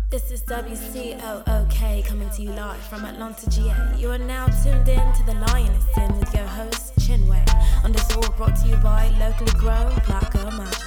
This is WCOOK coming to you live from Atlanta, GA. You are now tuned in to The Lioness In with your host, Chinwei. On this all brought to you by locally grown Black Girl Magic.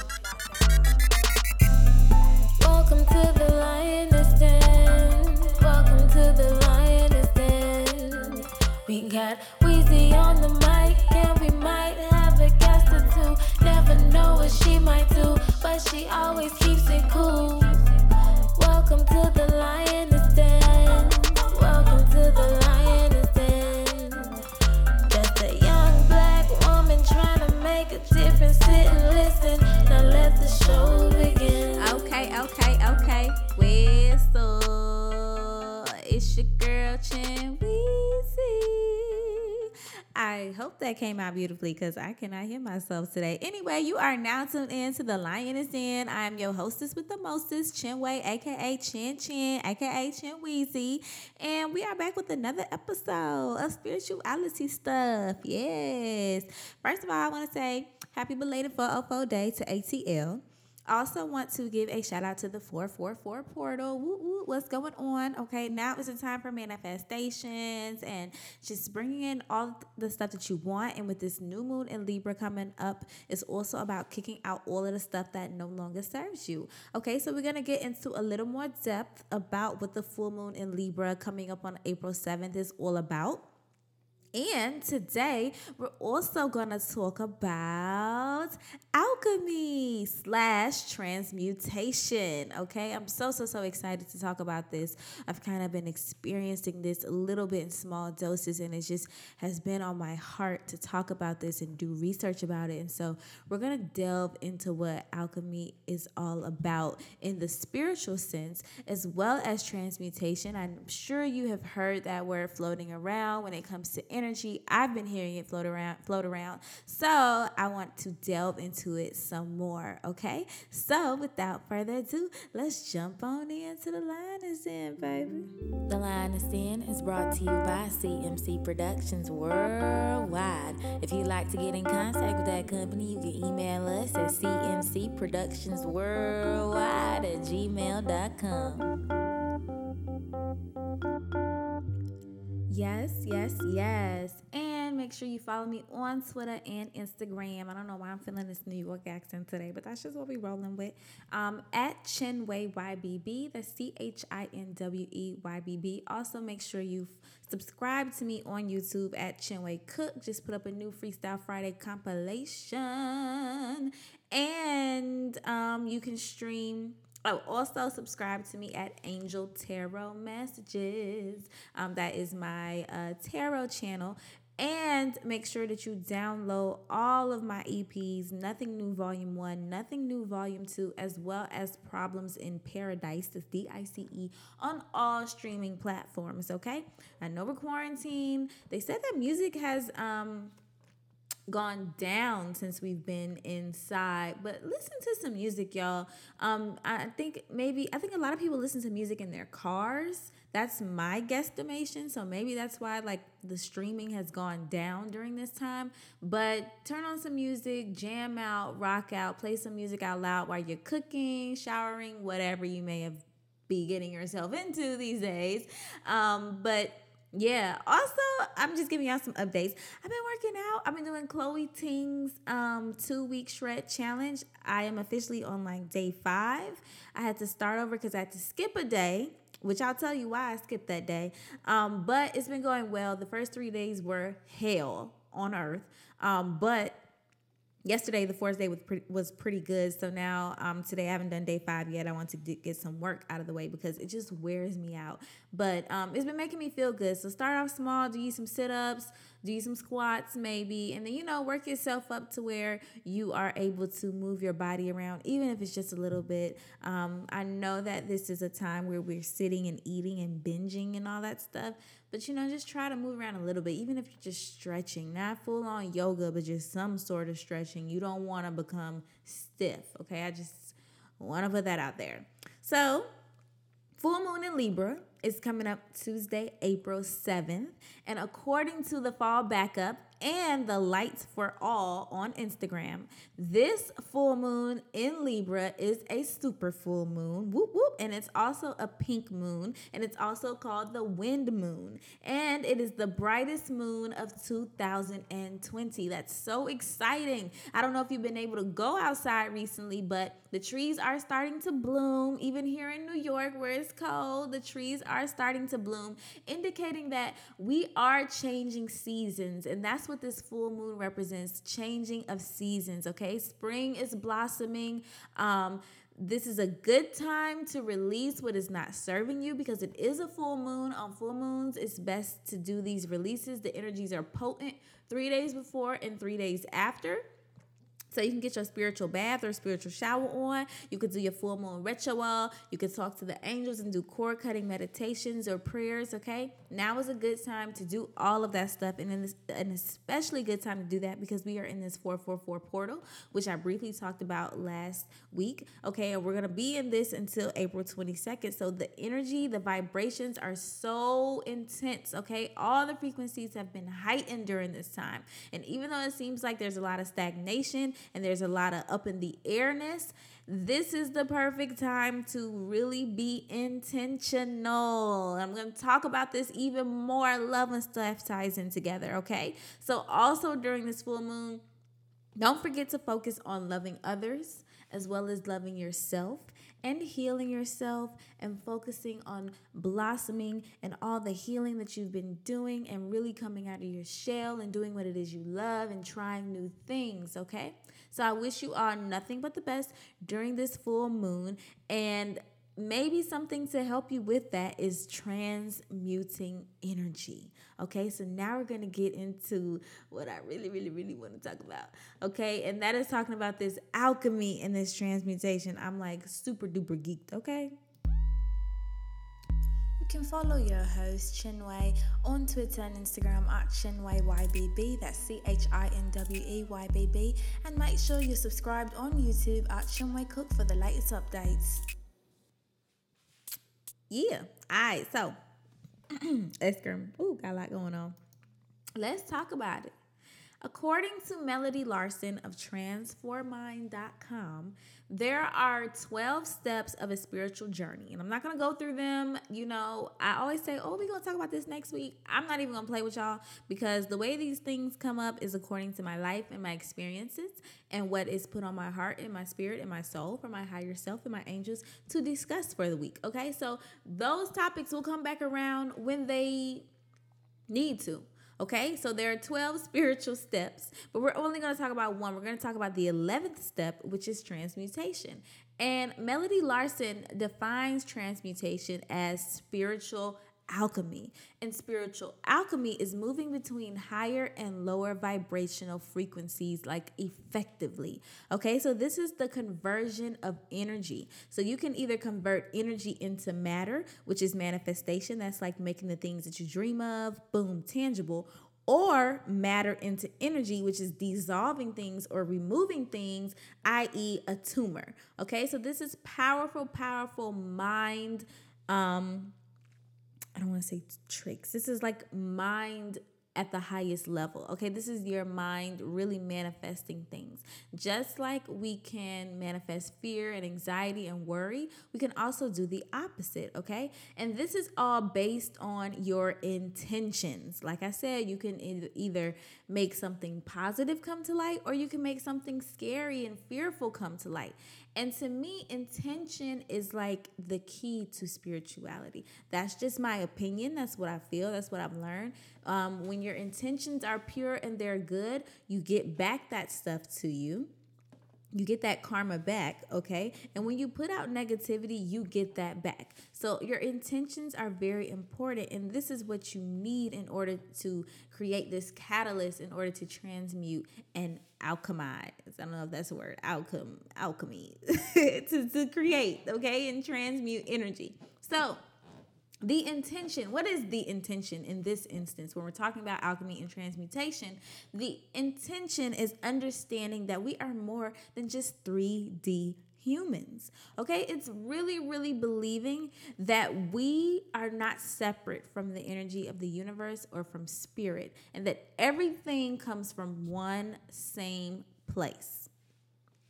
Welcome to The Lioness In. Welcome to The Lioness In. We got Weezy on the mic, and we might have a guest or two. Never know what she might do, but she always keeps it cool. Welcome to The Lioness Den. Welcome to The Lioness Den. Just a young black woman trying to make a difference. Sit and listen. Now let the show begin. Okay. Whistle. It's your girl Chin Weezy. I hope that came out beautifully because I cannot hear myself today. Anyway, you are now tuned in to The Lioness In. I am your hostess with the mostest, Chinwei, aka Chin, aka Chin Weezy. And we are back with another episode of spirituality stuff. Yes. First of all, I want to say happy belated 404 day to ATL. I also want to give a shout out to the 444 portal. Woo woo, what's going on? Okay, now is the time for manifestations and just bringing in all the stuff that you want. And with this new moon in Libra coming up, it's also about kicking out all of the stuff that no longer serves you. Okay, so we're going to get into a little more depth about what the full moon in Libra coming up on April 7th is all about. And today, we're also going to talk about alchemy / transmutation, okay? I'm so excited to talk about this. I've kind of been experiencing this a little bit in small doses, and it just has been on my heart to talk about this and do research about it. And so we're going to delve into what alchemy is all about in the spiritual sense, as well as transmutation. I'm sure you have heard that word floating around when it comes to energy. I've been hearing it float around. So I want to delve into it some more, okay? So without further ado, let's jump on into The Lioness In, baby. The Lioness In is brought to you by CMC Productions Worldwide. If you'd like to get in contact with that company, you can email us at cmcproductionsworldwide@gmail.com. Yes. And make sure you follow me on Twitter and Instagram. I don't know why I'm feeling this New York accent today, but that's just what we're rolling with. At Chinwei YBB, that's CHINWEYBB. Also, make sure you subscribe to me on YouTube at Chinwei Cook. Just put up a new Freestyle Friday compilation. And you can stream. Oh, also subscribe to me at Angel Tarot Messages. That is my tarot channel. And make sure that you download all of my EPs, Nothing New Volume 1, Nothing New Volume 2, as well as Problems in Paradise, that's DICE, on all streaming platforms, okay? I know we're quarantined. They said that music has gone down since we've been inside, but listen to some music, y'all. I think a lot of people listen to music in their cars. That's my guesstimation. So maybe that's why like the streaming has gone down during this time. But turn on some music, jam out, rock out, play some music out loud while you're cooking, showering, whatever you may have be getting yourself into these days. But yeah, also, I'm just giving y'all some updates. I've been working out. I've been doing Chloe Ting's 2-week shred challenge. I am officially on like day 5. I had to start over because I had to skip a day, which I'll tell you why I skipped that day. But it's been going well. The first 3 days were hell on earth. But yesterday, the 4th day was pretty good. So now today I haven't done day 5 yet. I want to get some work out of the way because it just wears me out. But it's been making me feel good. So start off small, do you some sit-ups, do you some squats maybe, and then, work yourself up to where you are able to move your body around, even if it's just a little bit. I know that this is a time where we're sitting and eating and binging and all that stuff, but, just try to move around a little bit, even if you're just stretching, not full on yoga, but just some sort of stretching. You don't want to become stiff, okay? I just want to put that out there. So, full moon in Libra is coming up Tuesday, April 7th. And according to the Fall Backup and the Lights for All on Instagram, this full moon in Libra is a super full moon. Whoop, whoop. and it's also a pink moon, and it's also called the wind moon, and it is the brightest moon of 2020. That's so exciting. I don't know if you've been able to go outside recently, but the trees are starting to bloom. Even here in New York where it's cold, the trees are starting to bloom, indicating that we are changing seasons, and that's what this full moon represents, changing of seasons. Okay, spring is blossoming. This is a good time to release what is not serving you, because it is a full moon. On full moons, it's best to do these releases. The energies are potent 3 days before and 3 days after. So you can get your spiritual bath or spiritual shower on. You could do your full moon ritual. You could talk to the angels and do cord cutting meditations or prayers, okay? Now is a good time to do all of that stuff. And an especially good time to do that because we are in this 444 portal, which I briefly talked about last week, okay? And we're going to be in this until April 22nd. So the energy, the vibrations are so intense, okay? All the frequencies have been heightened during this time. And even though it seems like there's a lot of stagnation, and there's a lot of up in the airness, this is the perfect time to really be intentional. I'm going to talk about this even more. Love and stuff ties in together, okay? So also during this full moon, don't forget to focus on loving others as well as loving yourself and healing yourself, and focusing on blossoming and all the healing that you've been doing, and really coming out of your shell and doing what it is you love and trying new things, okay? So I wish you all nothing but the best during this full moon, and maybe something to help you with that is transmuting energy. Okay, so now we're going to get into what I really, really, really want to talk about. Okay, and that is talking about this alchemy and this transmutation. I'm like super duper geeked, okay? You can follow your host, Chinwe, on Twitter and Instagram at ChinweYBB, that's ChinweYBB, and make sure you're subscribed on YouTube at Chinwe Cook for the latest updates. Yeah, all right, so let's go. Ooh, got a lot going on. Let's talk about it. According to Melody Larson of transformind.com, there are 12 steps of a spiritual journey. And I'm not going to go through them. You know, I always say, oh, we're going to talk about this next week. I'm not even going to play with y'all, because the way these things come up is according to my life and my experiences and what is put on my heart and my spirit and my soul for my higher self and my angels to discuss for the week. Okay, so those topics will come back around when they need to. Okay, so there are 12 spiritual steps, but we're only going to talk about one. We're going to talk about the 11th step, which is transmutation. And Melody Larson defines transmutation as spiritual alchemy. And spiritual alchemy is moving between higher and lower vibrational frequencies, like effectively. Okay, so this is the conversion of energy. So you can either convert energy into matter, which is manifestation. That's like making the things that you dream of, boom, tangible. Or matter into energy, which is dissolving things or removing things, i.e. a tumor. Okay, so this is powerful, powerful mind, I don't want to say tricks. This is like mind at the highest level. Okay, this is your mind really manifesting things. Just like we can manifest fear and anxiety and worry, we can also do the opposite, okay? And this is all based on your intentions. Like I said, you can either make something positive come to light, or you can make something scary and fearful come to light. And to me, intention is like the key to spirituality. That's just my opinion. That's what I feel. That's what I've learned. When your intentions are pure and they're good, you get back that stuff to you. You get that karma back, okay? And when you put out negativity, you get that back. So your intentions are very important, and this is what you need in order to create this catalyst, in order to transmute and alchemize. I don't know if that's a word, alchemy, to create, okay, and transmute energy. So the intention, what is the intention in this instance? When we're talking about alchemy and transmutation, the intention is understanding that we are more than just 3D humans. Okay, it's really, really believing that we are not separate from the energy of the universe or from spirit, and that everything comes from one same place.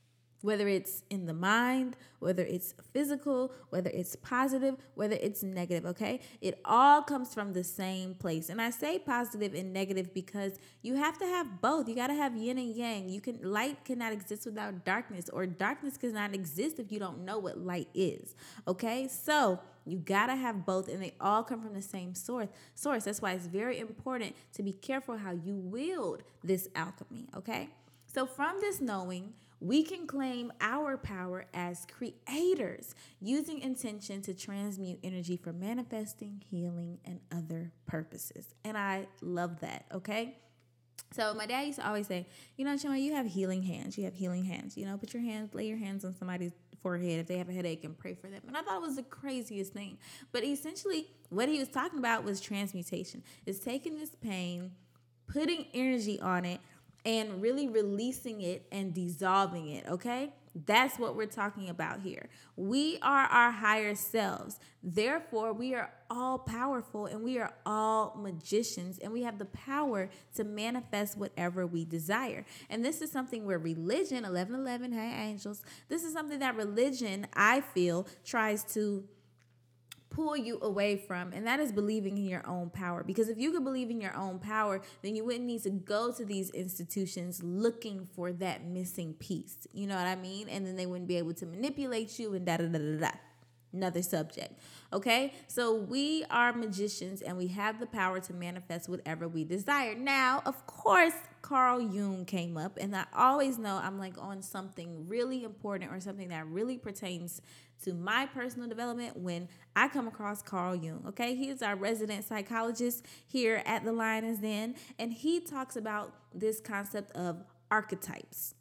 whether it's in the mind, whether it's physical, whether it's positive, whether it's negative, okay? It all comes from the same place. And I say positive and negative because you have to have both. You got to have yin and yang. Light cannot exist without darkness, or darkness cannot exist if you don't know what light is, okay? So you got to have both, and they all come from the same source. That's why it's very important to be careful how you wield this alchemy, okay? So from this knowing, we can claim our power as creators, using intention to transmute energy for manifesting, healing, and other purposes. And I love that, okay? So my dad used to always say, Chinwe, you have healing hands. You have healing hands. Lay your hands on somebody's forehead if they have a headache and pray for them. And I thought it was the craziest thing. But essentially, what he was talking about was transmutation. It's taking this pain, putting energy on it, and really releasing it and dissolving it, okay? That's what we're talking about here. We are our higher selves. Therefore, we are all powerful, and we are all magicians, and we have the power to manifest whatever we desire. And this is something where religion, 1111, hey angels, this is something that religion, I feel, tries to pull you away from, and that is believing in your own power. Because if you could believe in your own power, then you wouldn't need to go to these institutions looking for that missing piece. You know what I mean? And then they wouldn't be able to manipulate you and da-da-da-da-da. Another subject. Okay? So we are magicians, and we have the power to manifest whatever we desire. Now, of course, Carl Jung came up, and I always know I'm like on something really important or something that really pertains to my personal development when I come across Carl Jung, okay? He is our resident psychologist here at the Lioness Den, and he talks about this concept of archetypes.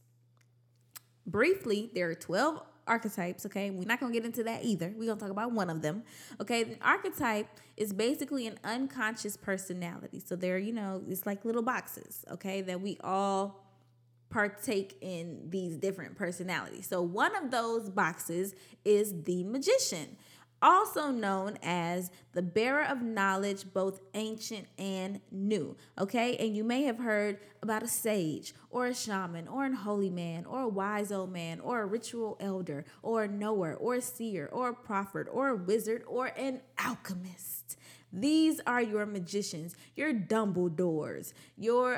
Briefly, there are 12 archetypes, okay? We're not going to get into that either. We're going to talk about one of them, okay? An archetype is basically an unconscious personality. So they're, it's like little boxes, okay, that we all partake in these different personalities. So one of those boxes is the magician, also known as the bearer of knowledge, both ancient and new, okay? And you may have heard about a sage or a shaman or an holy man or a wise old man or a ritual elder or a knower or a seer or a prophet or a wizard or an alchemist. These are your magicians, your Dumbledores, your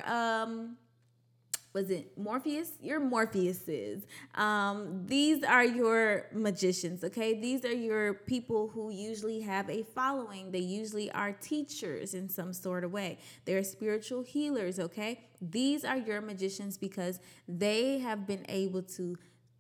was it Morpheus? Your Morpheuses. These are your magicians, okay? These are your people who usually have a following. They usually are teachers in some sort of way. They're spiritual healers, okay? These are your magicians because they have been able to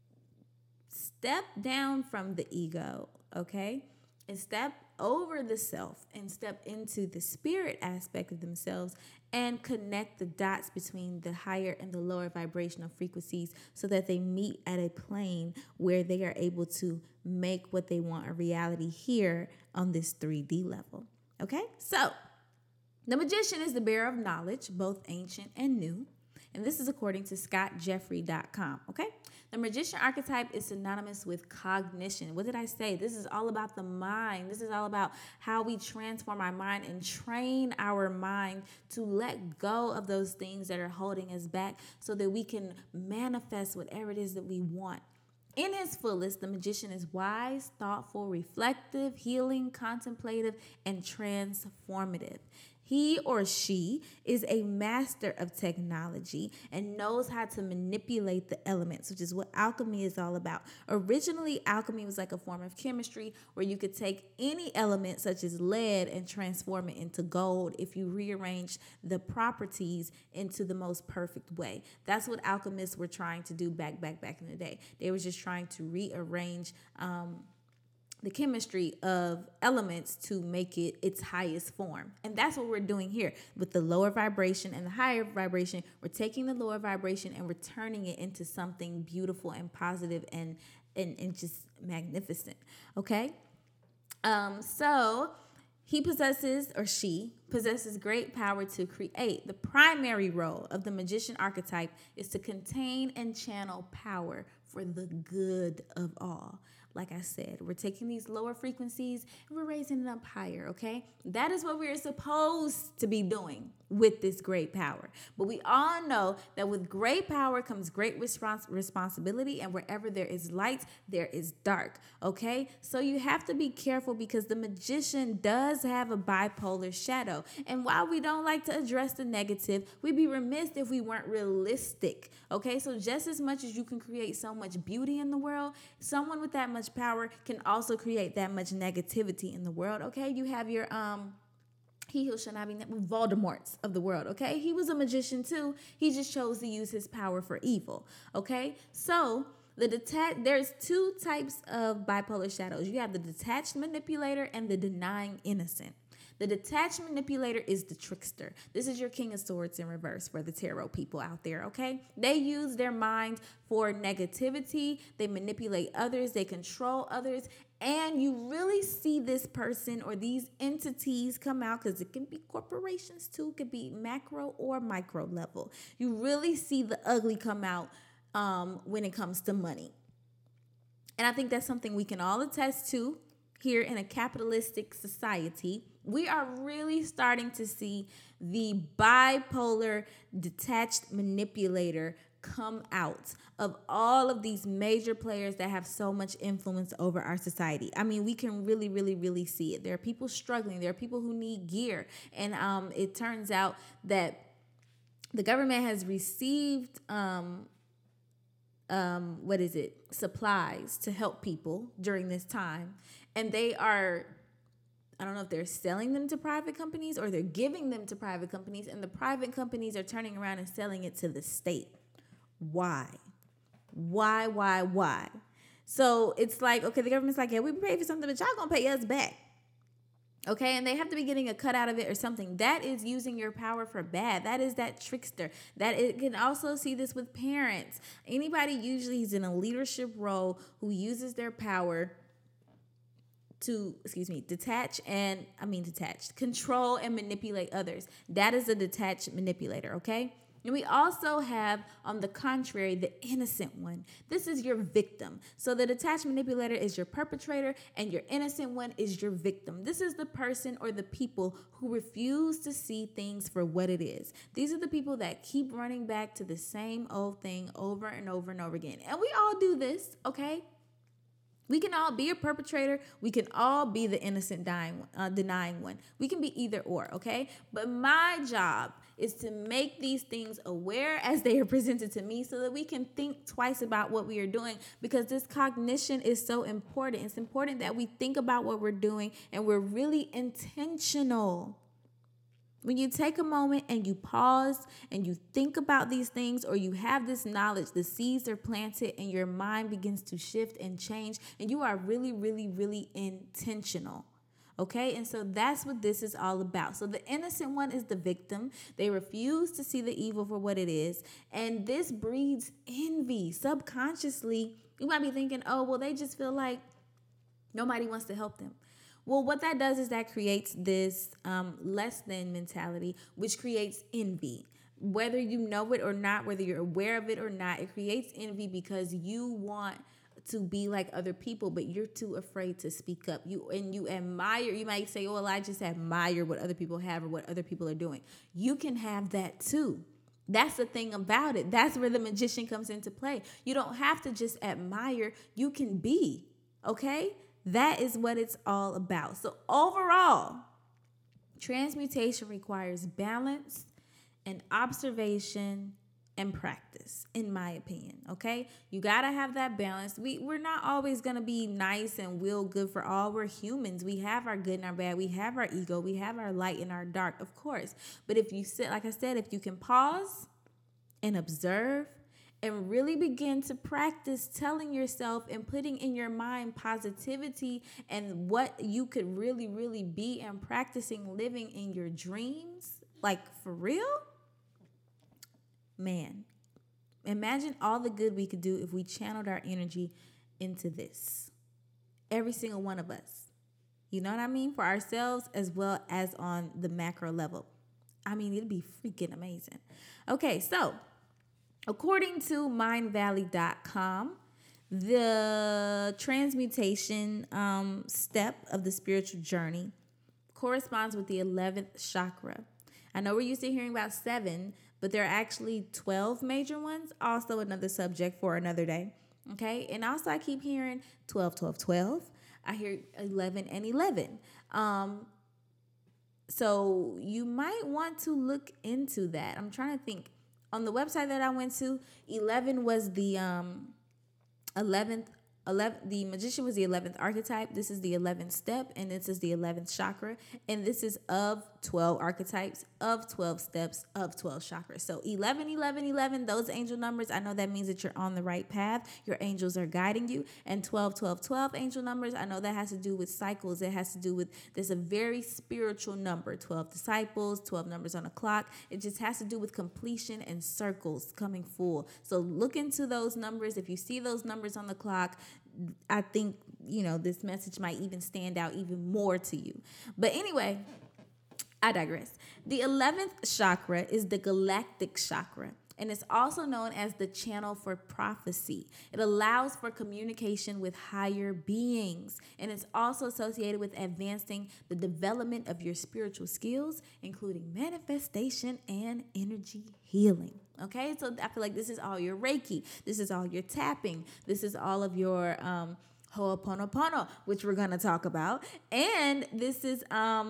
step down from the ego, okay? And step over the self and step into the spirit aspect of themselves and connect the dots between the higher and the lower vibrational frequencies so that they meet at a plane where they are able to make what they want a reality here on this 3D level. Okay? So, the magician is the bearer of knowledge, both ancient and new. And this is according to scottjeffrey.com, okay? The magician archetype is synonymous with cognition. What did I say? This is all about the mind. This is all about how we transform our mind and train our mind to let go of those things that are holding us back so that we can manifest whatever it is that we want. In his fullest, the magician is wise, thoughtful, reflective, healing, contemplative, and transformative. He or she is a master of technology and knows how to manipulate the elements, which is what alchemy is all about. Originally, alchemy was like a form of chemistry where you could take any element such as lead and transform it into gold if you rearrange the properties into the most perfect way. That's what alchemists were trying to do back in the day. They were just trying to rearrange the chemistry of elements to make it its highest form. And that's what we're doing here with the lower vibration and the higher vibration. We're taking the lower vibration and we're turning it into something beautiful and positive and just magnificent. Okay? So he possesses, or she possesses, great power to create. The primary role of the magician archetype is to contain and channel power for the good of all. Like I said, we're taking these lower frequencies and we're raising them up higher, okay? That is what we're supposed to be doing with this great power. But we all know that with great power comes great responsibility, and wherever there is light, there is dark, okay? So you have to be careful because the magician does have a bipolar shadow. And while we don't like to address the negative, we'd be remiss if we weren't realistic, okay? So just as much as you can create so much beauty in the world, someone with that much power can also create that much negativity in the world, okay? You have your he who shall not be named, Voldemorts of the world, okay? He was a magician too. He just chose to use his power for evil, okay? So there's two types of bipolar shadows. You have the detached manipulator and the denying innocent. The detached manipulator is the trickster. This is your King of Swords in reverse for the tarot people out there, okay? They use their mind for negativity. They manipulate others. They control others. And you really see this person or these entities come out, because it can be corporations too. It could be macro or micro level. You really see the ugly come out when it comes to money. And I think that's something we can all attest to here in a capitalistic society. We are really starting to see the bipolar detached manipulator come out of all of these major players that have so much influence over our society. I mean, we can really, really, really see it. There are people struggling. There are people who need gear. And it turns out that the government has received supplies to help people during this time. And they are, I don't know if they're selling them to private companies or they're giving them to private companies, and the private companies are turning around and selling it to the state. Why? So it's like, okay, the government's like, yeah, we pay for something, but y'all gonna pay us back. Okay, and they have to be getting a cut out of it or something. That is using your power for bad. That is that trickster. That it can also see this with parents. Anybody usually is in a leadership role who uses their power to, control and manipulate others. That is a detached manipulator, okay? And we also have, on the contrary, the innocent one. This is your victim. So the detached manipulator is your perpetrator, and your innocent one is your victim. This is the person or the people who refuse to see things for what it is. These are the people that keep running back to the same old thing over and over and over again. And we all do this, okay? We can all be a perpetrator. We can all be the innocent denying one. We can be either or, okay? But my job is to make these things aware as they are presented to me so that we can think twice about what we are doing, because this cognition is so important. It's important that we think about what we're doing and we're really intentional. When you take a moment and you pause and you think about these things, or you have this knowledge, the seeds are planted and your mind begins to shift and change, and you are really, really, really intentional. Okay, and so that's what this is all about. So the innocent one is the victim. They refuse to see the evil for what it is, and this breeds envy. Subconsciously, you might be thinking, oh, well, they just feel like nobody wants to help them. Well, what that does is that creates this less than mentality, which creates envy. Whether you know it or not, whether you're aware of it or not, it creates envy because you want to be like other people, but you're too afraid to speak up. You admire, you might say, oh, well, I just admire what other people have or what other people are doing. You can have that too. That's the thing about it. That's where the magician comes into play. You don't have to just admire, you can be, okay? That is what it's all about. So overall, transmutation requires balance and observation and practice, in my opinion, okay? You got to have that balance. We're not always going to be nice and will good for all. We're humans. We have our good and our bad. We have our ego. We have our light and our dark, of course. But if you sit, like I said, if you can pause and observe and really begin to practice telling yourself and putting in your mind positivity and what you could really, really be, and practicing living in your dreams, like for real, man, imagine all the good we could do if we channeled our energy into this. Every single one of us. You know what I mean? For ourselves as well as on the macro level. I mean, it'd be freaking amazing. Okay, so according to mindvalley.com, The transmutation step of the spiritual journey corresponds with the 11th chakra. I know we're used to hearing about 7, but there are actually 12 major ones. Also another subject for another day. Okay. And also I keep hearing 12, 12, 12. I hear 11 and 11. So you might want to look into that. I'm trying to think. On the website that I went to, 11 was the 11th. The magician was the 11th archetype. This is the 11th step, and this is the 11th chakra. And this is of 12 archetypes, of 12 steps, of 12 chakras. So 11, 11, 11, those angel numbers, I know that means that you're on the right path. Your angels are guiding you. And 12, 12, 12 angel numbers, I know that has to do with cycles. It has to do with, there's a very spiritual number, 12 disciples, 12 numbers on a clock. It just has to do with completion and circles coming full. So look into those numbers. If you see those numbers on the clock, I think, this message might even stand out even more to you. But anyway, I digress. The 11th chakra is the galactic chakra, and it's also known as the channel for prophecy. It allows for communication with higher beings, and it's also associated with advancing the development of your spiritual skills, including manifestation and energy healing. Okay, so I feel like this is all your Reiki. This is all your tapping. This is all of your Ho'oponopono, which we're going to talk about. And this is,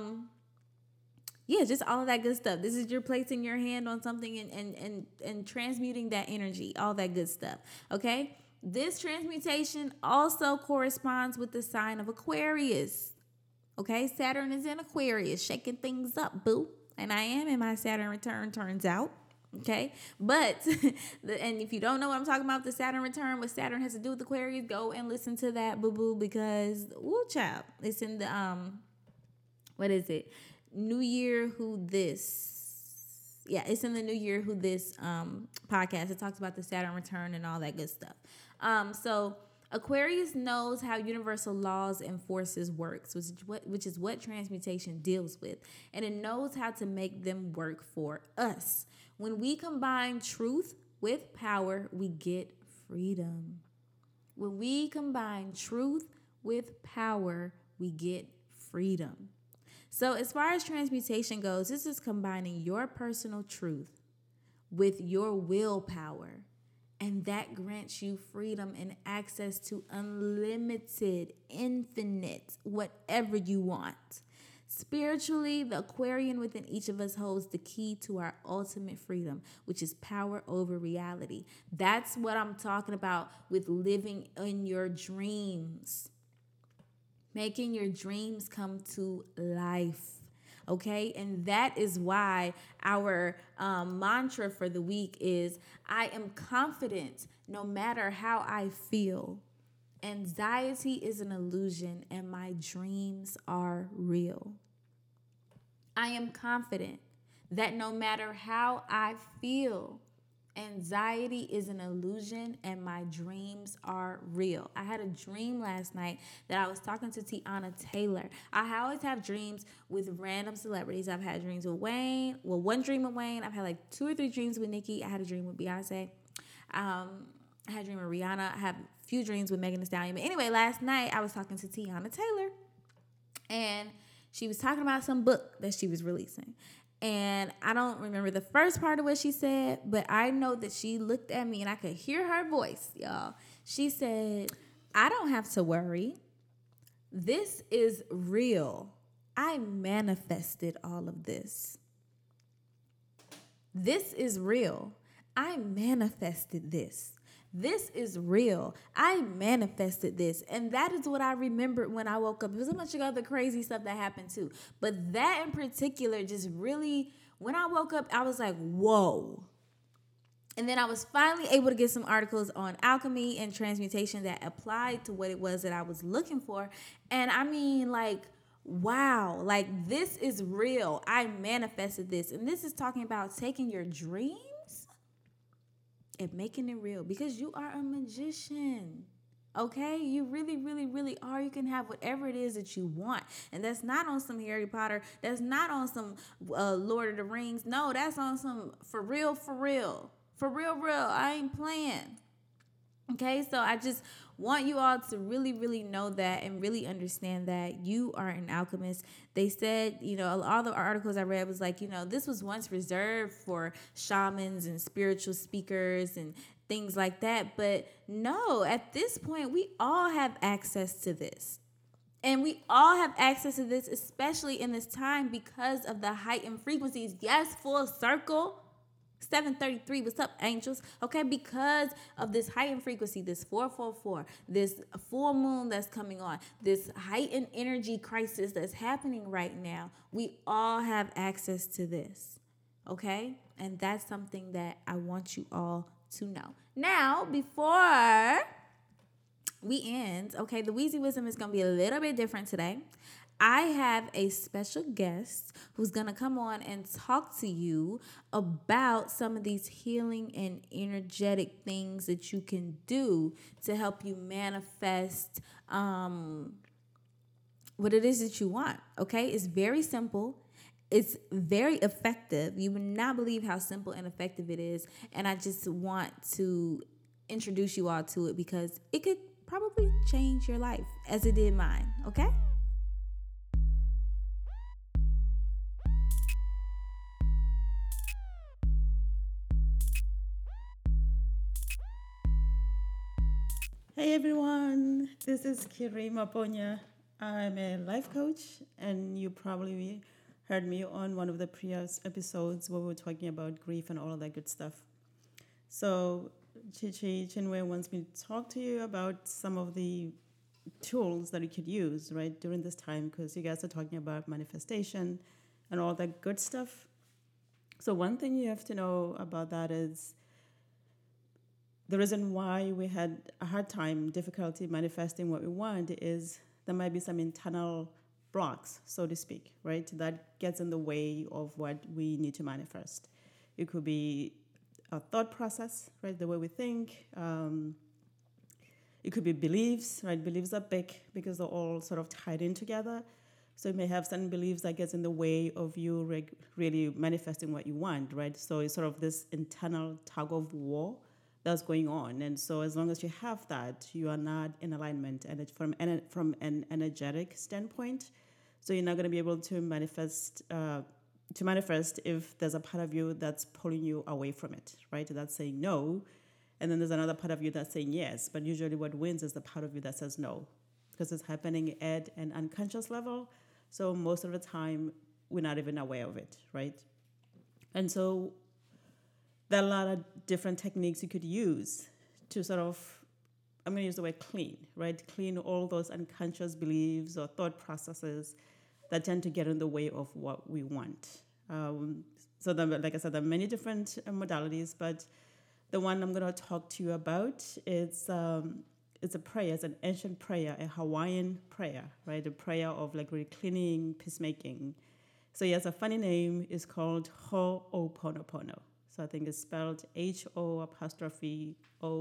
just all of that good stuff. This is your placing your hand on something and transmuting that energy, all that good stuff. Okay, this transmutation also corresponds with the sign of Aquarius. Okay, Saturn is in Aquarius, shaking things up, boo. And I am in my Saturn return, turns out. Okay, but and if you don't know what I'm talking about, the Saturn return, what Saturn has to do with Aquarius, go and listen to that, boo boo, because child, it's in the what is it? New Year Who This? Yeah, it's in the New Year Who This podcast. It talks about the Saturn return and all that good stuff. So Aquarius knows how universal laws and forces works, which is what transmutation deals with, and it knows how to make them work for us. When we combine truth with power, we get freedom. When we combine truth with power, we get freedom. So as far as transmutation goes, this is combining your personal truth with your willpower. And that grants you freedom and access to unlimited, infinite, whatever you want. Spiritually, the Aquarian within each of us holds the key to our ultimate freedom, which is power over reality. That's what I'm talking about with living in your dreams. Making your dreams come to life. Okay, and that is why our mantra for the week is, I am confident no matter how I feel. Anxiety is an illusion and my dreams are real. I am confident that no matter how I feel, anxiety is an illusion and my dreams are real. I had a dream last night that I was talking to Tiana Taylor. I always have dreams with random celebrities. I've had dreams with Wayne. Well, one dream with Wayne. I've had like 2 or 3 dreams with Nicki. I had a dream with Beyonce. I had a dream with Rihanna. I have a few dreams with Megan Thee Stallion. But anyway, last night I was talking to Tiana Taylor, and she was talking about some book that she was releasing. And I don't remember the first part of what she said, but I know that she looked at me and I could hear her voice, y'all. She said, I don't have to worry. This is real. I manifested all of this. This is real. I manifested this. This is real. I manifested this. And that is what I remembered when I woke up. There was a bunch of other crazy stuff that happened too. But that in particular just really, when I woke up, I was like, whoa. And then I was finally able to get some articles on alchemy and transmutation that applied to what it was that I was looking for. And I mean, like, wow, like this is real. I manifested this. And this is talking about taking your dreams and making it real, because you are a magician. Okay? You really, really, really are. You can have whatever it is that you want. And that's not on some Harry Potter. That's not on some Lord of the Rings. No, that's on some for real, for real. For real, real. I ain't playing. Okay? So I just want you all to really, really know that and really understand that you are an alchemist. They said, all the articles I read was like, this was once reserved for shamans and spiritual speakers and things like that. But no, at this point, we all have access to this. And we all have access to this, especially in this time because of the heightened frequencies. Yes, full circle. 733, what's up, angels? Okay, because of this heightened frequency, this 444, this full moon that's coming on, this heightened energy crisis that's happening right now, we all have access to this. Okay? And that's something that I want you all to know. Now, before we end, okay, the Weezy Wisdom is going to be a little bit different today. I have a special guest who's going to come on and talk to you about some of these healing and energetic things that you can do to help you manifest what it is that you want, okay? It's very simple. It's very effective. You would not believe how simple and effective it is. And I just want to introduce you all to it because it could probably change your life as it did mine, okay? Hey everyone, this is Kiri Maponya. I'm a life coach, and you probably heard me on one of the previous episodes where we were talking about grief and all of that good stuff. So Chinwe wants me to talk to you about some of the tools that you could use, right, during this time, because you guys are talking about manifestation and all that good stuff. So one thing you have to know about that is the reason why we had a hard time, difficulty manifesting what we want is there might be some internal blocks, so to speak, right, that gets in the way of what we need to manifest. It could be a thought process, right, the way we think. It could be beliefs, right? Beliefs are big because they're all sort of tied in together. So you may have certain beliefs that gets in the way of you really manifesting what you want, right? So it's sort of this internal tug of war that's going on. And so as long as you have that, you are not in alignment and from an energetic standpoint. So you're not going to be able to manifest if there's a part of you that's pulling you away from it, right? That's saying no. And then there's another part of you that's saying yes. But usually what wins is the part of you that says no, because it's happening at an unconscious level. So most of the time, we're not even aware of it, right? And so there are a lot of different techniques you could use to sort of, I'm going to use the word clean, right? Clean all those unconscious beliefs or thought processes that tend to get in the way of what we want. Like I said, there are many different modalities, but the one I'm going to talk to you about is it's a prayer. It's an ancient prayer, a Hawaiian prayer, right? A prayer of like really cleaning, peacemaking. So yes, a funny name is called Ho'oponopono. So I think it's spelled H-O''O''Opono,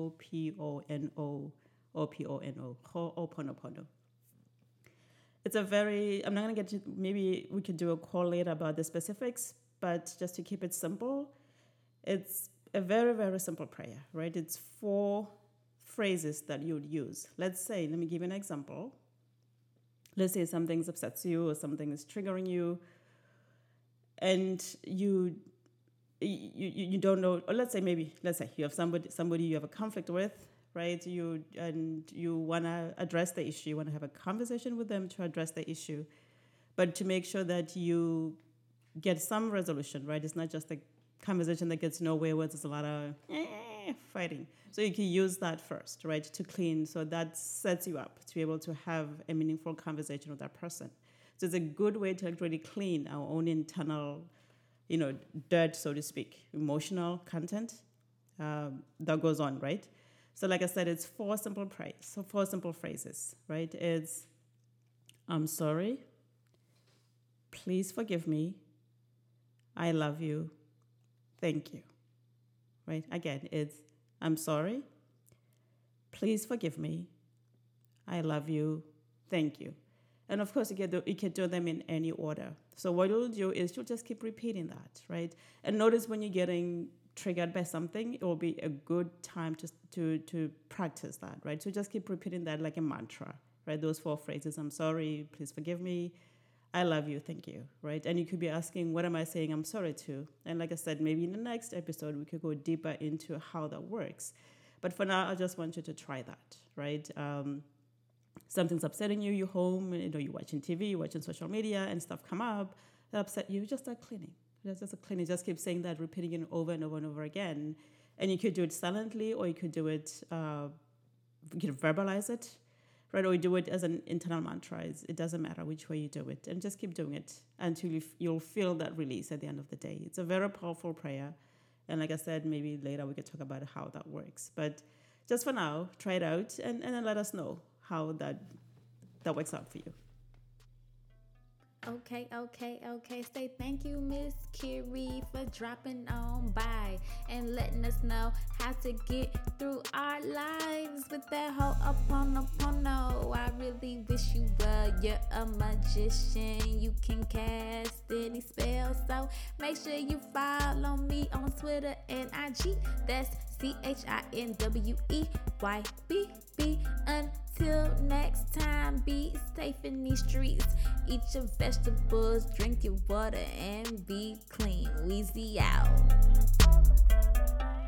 O-P-O-N-O, Ho'oponopono. It's a very, I'm not going to get to, maybe we could do a call later about the specifics, but just to keep it simple, it's a very, very simple prayer, right? It's 4 phrases that you would use. Let me give you an example. Let's say something upsets you or something is triggering you, and you don't know, or let's say you have somebody you have a conflict with, right? You want to address the issue. You want to have a conversation with them to address the issue, but to make sure that you get some resolution, right? It's not just a conversation that gets nowhere where there's a lot of fighting. So you can use that first, right, to clean. So that sets you up to be able to have a meaningful conversation with that person. So it's a good way to really clean our own internal, dirt, so to speak, emotional content that goes on, right? So like I said, it's 4 simple phrases, right? It's, I'm sorry, please forgive me, I love you, thank you, right? Again, it's, I'm sorry, please forgive me, I love you, thank you. And of course, you can do them in any order. So what you'll do is you'll just keep repeating that, right? And notice when you're getting triggered by something, it will be a good time to practice that, right? So just keep repeating that like a mantra, right? Those 4 phrases: I'm sorry, please forgive me, I love you, thank you, right? And you could be asking, what am I saying I'm sorry to? And like I said, maybe in the next episode, we could go deeper into how that works. But for now, I just want you to try that, right? Something's upsetting you, you're home, you're watching TV, you're watching social media, and stuff come up that upset you, just start cleaning. Just cleaning. Just keep saying that, repeating it over and over and over again. And you could do it silently, or you could do it, you could verbalize it, right? Or you do it as an internal mantra. It doesn't matter which way you do it. And just keep doing it until you'll feel that release at the end of the day. It's a very powerful prayer. And like I said, maybe later we could talk about how that works. But just for now, try it out and then let us know how that works out for you. Okay. Say thank you, Miss Kiri, for dropping on by and letting us know how to get through our lives with that whole Ho'oponopono. I really wish you well. You're a magician. You can cast any spell. So make sure you follow me on Twitter and IG. That's CHINWEYBB. Until next time, be safe in these streets. Eat your vegetables, drink your water, and be clean. Weezy out.